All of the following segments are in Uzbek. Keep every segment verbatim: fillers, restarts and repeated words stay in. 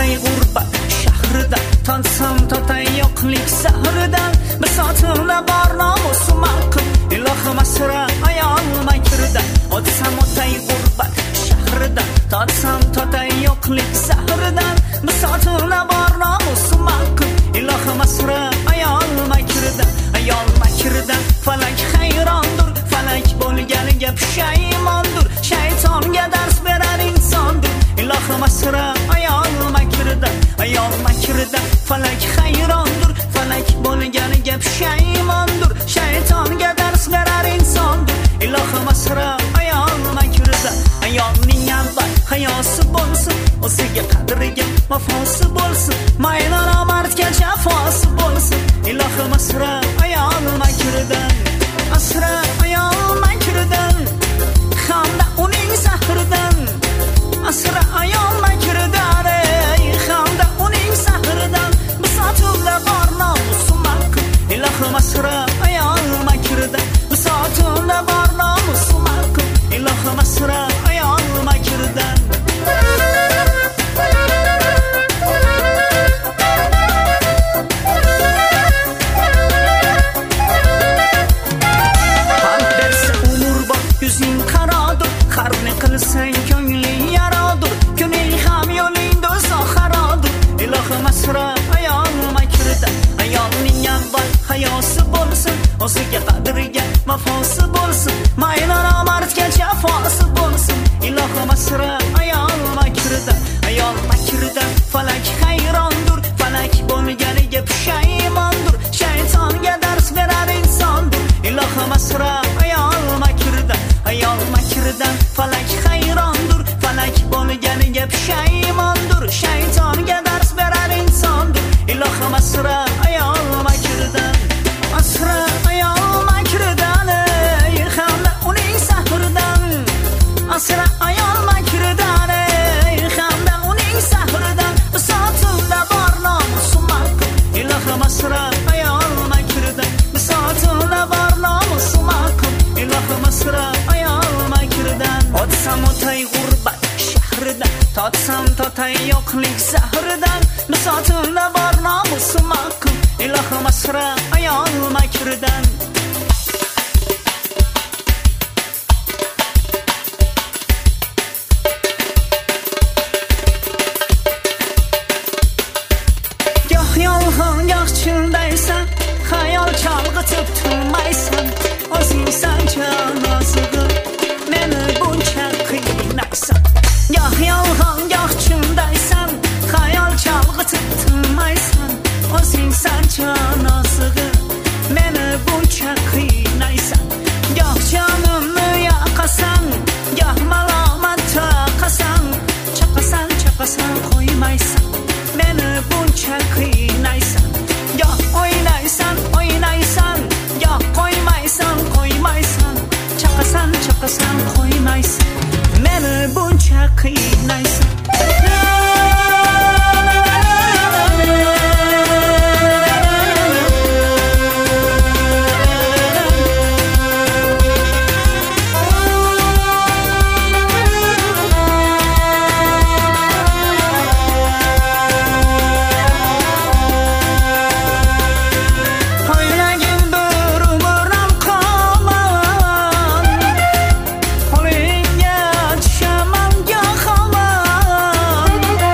o'tay g'urbat shahrida tonsam totay yo'qlik sahridan bisotimda bor nomusim aql ilohim asra ayol makrida o'tsam o'tay g'urbat shahrida tonsam totay yo'qlik sahridan bisotimda bor nomusim aql ilohim asra ayol makrida ayol makrida falak hayrondir falak bo'lganiga pushaymondir shaytonga dars berar insondir ilohim asra ayol makrida ayol makrida falak hayrondir falak bo'lganiga pushaymondir shaytonga dars berar insondir ilohim asra ayol makrida ayolning avval hayosi bo'lsin o'ziga qadriga vafosi bo'lsin mayli nomardga jafosi bo'lsin ilohim asra ayol makridan asra ayol makridan hamda uning sahridan asra ayol makridan hamda uning sahridan bisotuvla bor nomusim aql ilohim asra ayol makridan bisotuvla bor nomusim aql ilohim asra ayol makridan yuzing qaradur qarni qilsang ko'ngling yaradur kuning ham yo'ling do'zax xarodur ilohim asra ayol makrida ayolning avval hayosi bo'lsin o'ziga qadriga vafosi bo'lsin mayli nomardga jafosi bo'lsin ilohim asra ayol makrida ayol makrida falak hayrondur falak bo'lganiga pushaymondur shaytonga dars berar insondir ilohim asra ayol makrida ayol makridan falak hayrondur falak bo'lganiga pushaymondur shaytonga dars berar insondir ilohim asra ayol makridan asra ayol makridan hamda uning sahridan asra ayol makridan hamda uning sahridan bisotunda bor nomusim aql ilohim asra ayol makridan bisotunda bor nomusim aql ilohim asra o'tsam o'tay g'urbat shahrida totsam totay yo'qlik sahridan bisotimda bor nomusim aql ilohim asra ayol makridan goh yolg'on goh childaysan xayol chalg'itib turmaysan o'zingsan jonozig'i meni buncha qiynaysan goh yolg'on goh childaysan xayol chalg'itib turmaysan o'zingsan jonozig'i meni buncha qiynaysan goh jonimni yoqasan goh malomat taqasan chaqasan chaqasan qo'ymaysan meni buncha qiynaysan goh o'ynaysan o'ynaysan goh qo'ymaysan qo'ymaysan chaqasan chaqasan qo'ymaysan meni buncha qiynaysan Qo'lingga tushaman goh omon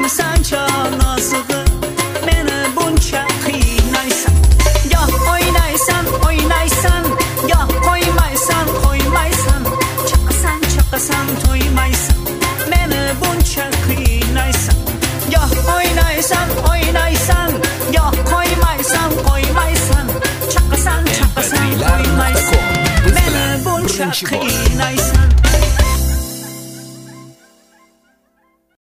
o'ynaysan chanozig'i meni buncha qiynaysan goh o'ynaysan o'ynaysan goh qo'ymaysan qo'ymaysan chaqasan chaqasan to'ymaysan meni buncha qiynaysan goh o'ynaysan o'ynaysan goh qo'ymaysan qo'ymaysan chaqasan chaqasan to'ymaysan meni buncha qiynaysan